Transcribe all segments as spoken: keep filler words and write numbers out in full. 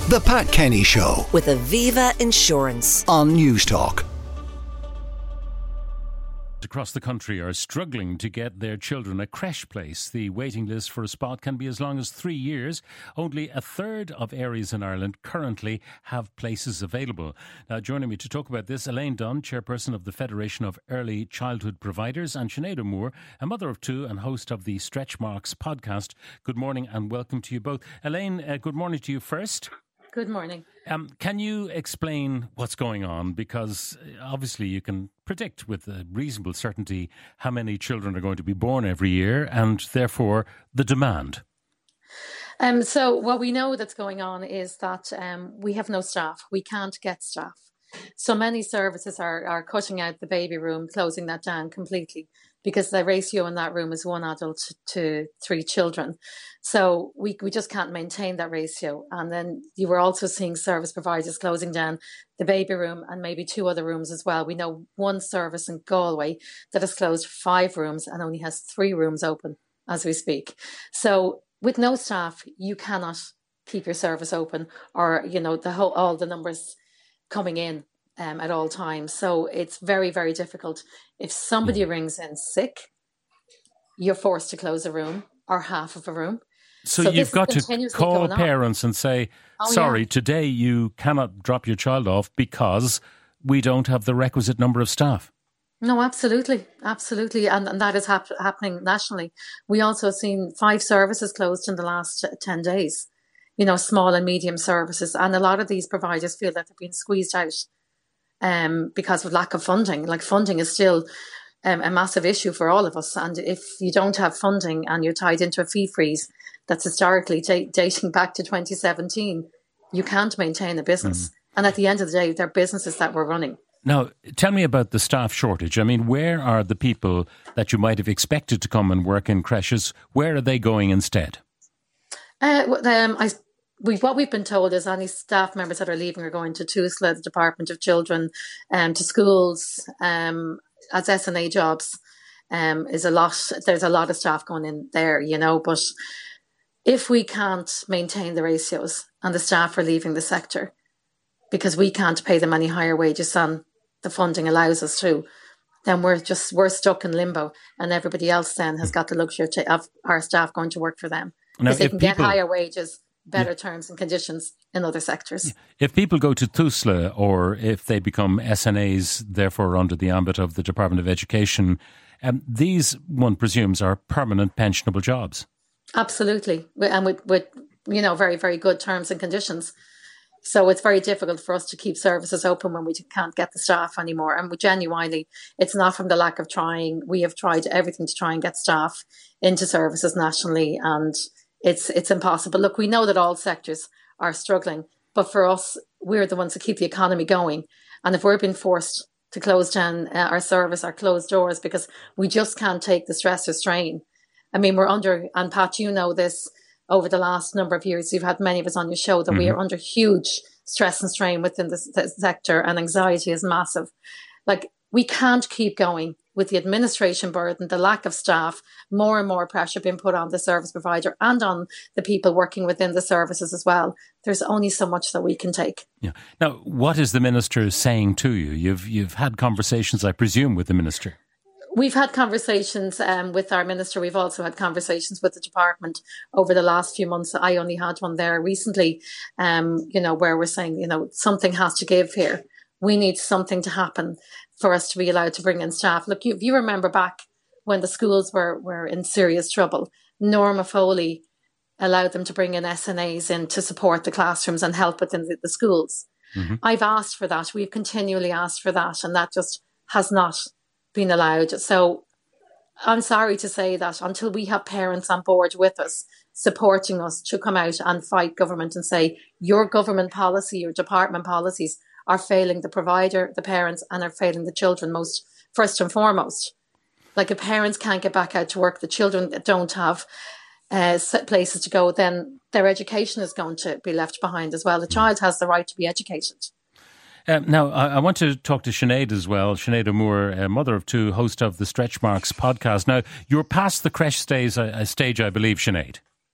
The Pat Kenny Show with Aviva Insurance on Newstalk. Across the country are struggling to get their children a creche place. The waiting list for a spot can be as long as three years. Only a third of areas in Ireland currently have places available. Now, joining me to talk about this, Elaine Dunn, chairperson of the Federation of Early Childhood Providers, and Sinead O'Moore, a mother of two and host of the Stretch Marks podcast. Good morning and welcome to you both. Elaine, uh, good morning to you first. Good morning. Um, can you explain what's going on? Because obviously you can predict with a reasonable certainty how many children are going to be born every year and therefore the demand. Um, so what we know that's going on is that um, we have no staff. We can't get staff. So many services are, are cutting out the baby room, closing that down completely, because the ratio in that room is one adult to three children. So we we just can't maintain that ratio. And then you were also seeing service providers closing down the baby room and maybe two other rooms as well. We know one service in Galway that has closed five rooms and only has three rooms open as we speak. So with no staff, you cannot keep your service open, or, you know, the whole all the numbers coming in um, at all times. So it's very, very difficult. If somebody mm. rings in sick, you're forced to close a room or half of a room. So, so you've got to call parents and say, oh, sorry, yeah. today you cannot drop your child off because we don't have the requisite number of staff. No, absolutely. Absolutely. And, and that is hap- happening nationally. We also seen five services closed in the last ten days. You know, small and medium services. And a lot of these providers feel that they're being squeezed out um, because of lack of funding. Like, funding is still um, a massive issue for all of us. And if you don't have funding and you're tied into a fee freeze that's historically t- dating back to twenty seventeen, you can't maintain a business. Mm. And at the end of the day, they're businesses that we're running. Now, tell me about the staff shortage. I mean, where are the people that you might have expected to come and work in creches? Where are they going instead? Uh, um, I We've, what we've been told is any staff members that are leaving are going to TUSLA, the Department of Children, um, to schools um, as S N A jobs. Um, is a lot. There's a lot of staff going in there, you know. But if we can't maintain the ratios and the staff are leaving the sector because we can't pay them any higher wages than the funding allows us to, then we're just we're stuck in limbo, and everybody else then has got the luxury to have our staff going to work for them because they can people... get higher wages, better yeah. terms and conditions in other sectors. If people go to TUSLA or if they become S N As, therefore under the ambit of the Department of Education, um, these, one presumes, are permanent pensionable jobs. Absolutely. And with, with, you know, very, very good terms and conditions. So it's very difficult for us to keep services open when we can't get the staff anymore. And we genuinely, it's not from the lack of trying. We have tried everything to try and get staff into services nationally, and It's it's impossible. Look, we know that all sectors are struggling, but for us, we're the ones that keep the economy going. And if we're being forced to close down uh, our service, our closed doors, because we just can't take the stress or strain. I mean, we're under, and Pat, you know this, over the last number of years, you've had many of us on your show, that mm-hmm. we are under huge stress and strain within the, the sector, and anxiety is massive. Like, we can't keep going with the administration burden, the lack of staff, more and more pressure being put on the service provider and on the people working within the services as well. There's only so much that we can take. Yeah. Now, what is the Minister saying to you? You've you've had conversations, I presume, with the Minister. We've had conversations um, with our Minister. We've also had conversations with the department over the last few months. I only had one there recently, um, you know, where we're saying, you know, something has to give here. We need something to happen for us to be allowed to bring in staff. Look, you, if you remember back when the schools were, were in serious trouble, Norma Foley allowed them to bring in S N As in to support the classrooms and help within the, the schools. Mm-hmm. I've asked for that. We've continually asked for that, and that just has not been allowed. So I'm sorry to say that until we have parents on board with us, supporting us to come out and fight government and say, your government policy, your department policies are failing the provider, the parents, and are failing the children most, first and foremost. Like, if parents can't get back out to work, the children don't have uh, places to go, then their education is going to be left behind as well. The child has the right to be educated. Um, now, I, I want to talk to Sinead as well. Sinead O'Moore, uh, mother of two, host of the Stretch Marks podcast. Now, you're past the creche stage, uh, stage I believe, Sinead.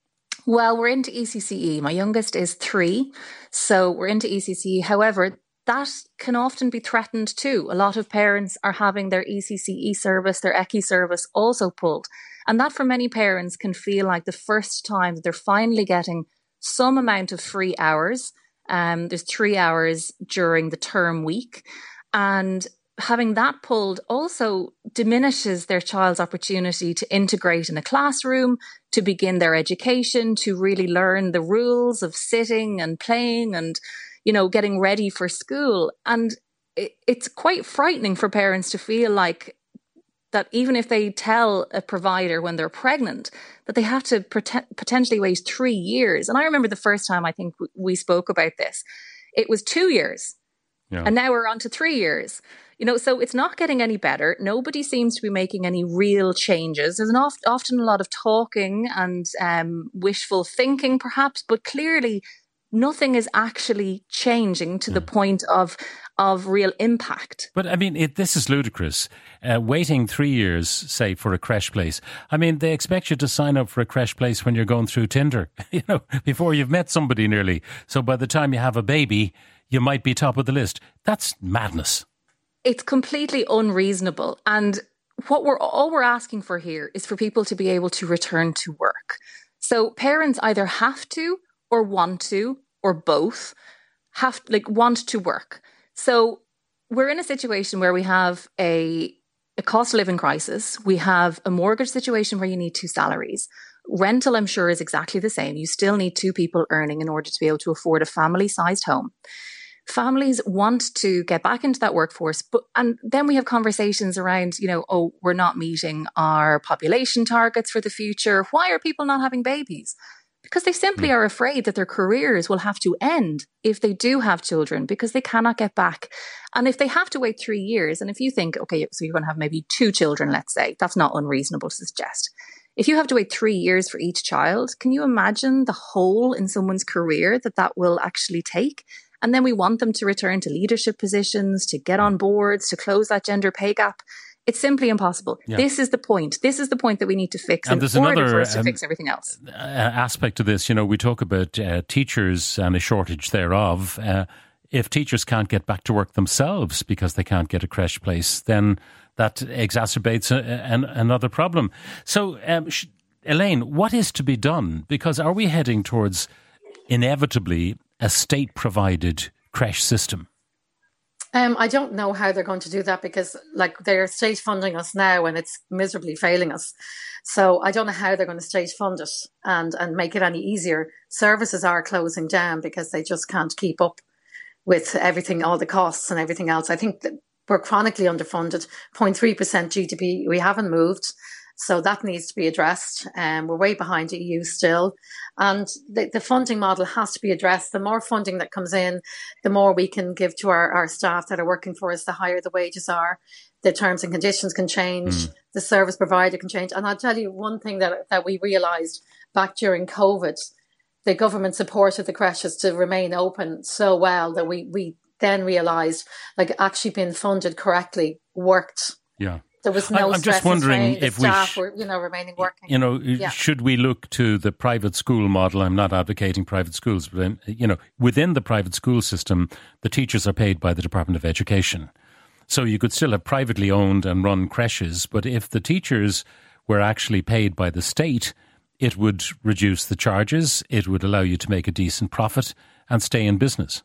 Well, we're into E C C E. My youngest is three, so we're into E C C E. However, that can often be threatened too. A lot of parents are having their E C C E service, their E C C I service also pulled. And that for many parents can feel like the first time that they're finally getting some amount of free hours. Um, there's three hours during the term week. And having that pulled also diminishes their child's opportunity to integrate in a classroom, to begin their education, to really learn the rules of sitting and playing and, you know, getting ready for school. And it, it's quite frightening for parents to feel like that even if they tell a provider when they're pregnant, that they have to pot- potentially wait three years. And I remember the first time I think we spoke about this, it was two years. Yeah. And now we're on to three years. You know, so it's not getting any better. Nobody seems to be making any real changes. There's an oft, often a lot of talking and um, wishful thinking, perhaps, but clearly nothing is actually changing to yeah. the point of of real impact. But I mean, it, this is ludicrous. Uh, waiting three years, say, for a creche place. I mean, they expect you to sign up for a creche place when you're going through Tinder, you know, before you've met somebody nearly. So by the time you have a baby, you might be top of the list. That's madness. It's completely unreasonable. And what we're all we're asking for here is for people to be able to return to work. So parents either have to or want to or both have like want to work. So we're in a situation where we have a, a cost of living crisis. We have a mortgage situation where you need two salaries. Rental, I'm sure, is exactly the same. You still need two people earning in order to be able to afford a family-sized home. Families want to get back into that workforce, but and then we have conversations around, you know, oh, we're not meeting our population targets for the future. Why are people not having babies? Because they simply are afraid that their careers will have to end if they do have children because they cannot get back. And if they have to wait three years, and if you think, okay, so you're going to have maybe two children, let's say, that's not unreasonable to suggest. If you have to wait three years for each child, can you imagine the hole in someone's career that that will actually take? And then we want them to return to leadership positions, to get on boards, to close that gender pay gap. It's simply impossible. Yeah. This is the point. This is the point that we need to fix and in there's order another, for us to um, fix everything else. Aspect to this, you know, we talk about uh, teachers and a shortage thereof. Uh, if teachers can't get back to work themselves because they can't get a creche place, then that exacerbates a, an, another problem. So, um, Elaine, what is to be done? Because are we heading towards inevitably a state-provided creche system? Um, I don't know how they're going to do that because, like, they're state funding us now and it's miserably failing us. So I don't know how they're going to state fund it and, and make it any easier. Services are closing down because they just can't keep up with everything, all the costs and everything else. I think that we're chronically underfunded, zero point three percent G D P. We haven't moved. So that needs to be addressed. Um, we're way behind the E U still. And the, the funding model has to be addressed. The more funding that comes in, the more we can give to our, our staff that are working for us, the higher the wages are. The terms and conditions can change. Mm. The service provider can change. And I'll tell you one thing that, that we realised back during COVID, the government supported the creches to remain open so well that we, we then realised, like, actually being funded correctly worked. Yeah. There was no I'm just wondering if we, staff were, you know, remaining working. You know, yeah. should we look to the private school model? I'm not advocating private schools, but, you know, within the private school system, the teachers are paid by the Department of Education. So you could still have privately owned and run creches, but if the teachers were actually paid by the state, it would reduce the charges, it would allow you to make a decent profit and stay in business.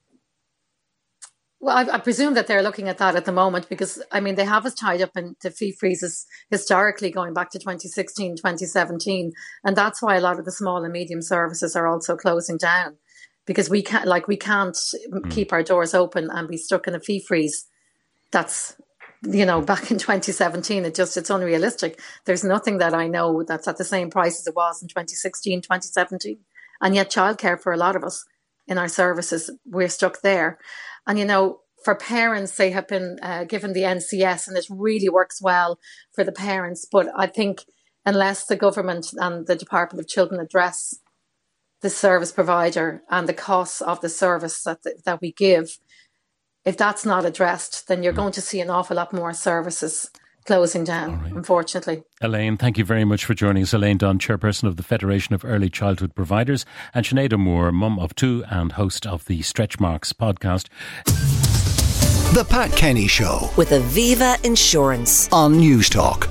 Well, I, I presume that they're looking at that at the moment because, I mean, they have us tied up into fee freezes historically going back to twenty sixteen, twenty seventeen. And that's why a lot of the small and medium services are also closing down because we can't, like, we can't mm. keep our doors open and be stuck in a fee freeze. That's, you know, back in twenty seventeen, it just, it's unrealistic. There's nothing that I know that's at the same price as it was in twenty sixteen, twenty seventeen. And yet childcare for a lot of us in our services, we're stuck there. And, you know, for parents, they have been uh, given the N C S and it really works well for the parents. But I think unless the government and the Department of Children address the service provider and the costs of the service that that we give, if that's not addressed, then you're going to see an awful lot more services closing down, right. Unfortunately. Elaine, thank you very much for joining us. Elaine Dunn, Chairperson of the Federation of Early Childhood Providers, and Sinead O'Moore, mum of two and host of the Stretch Marks podcast. The Pat Kenny Show with Aviva Insurance on News Talk.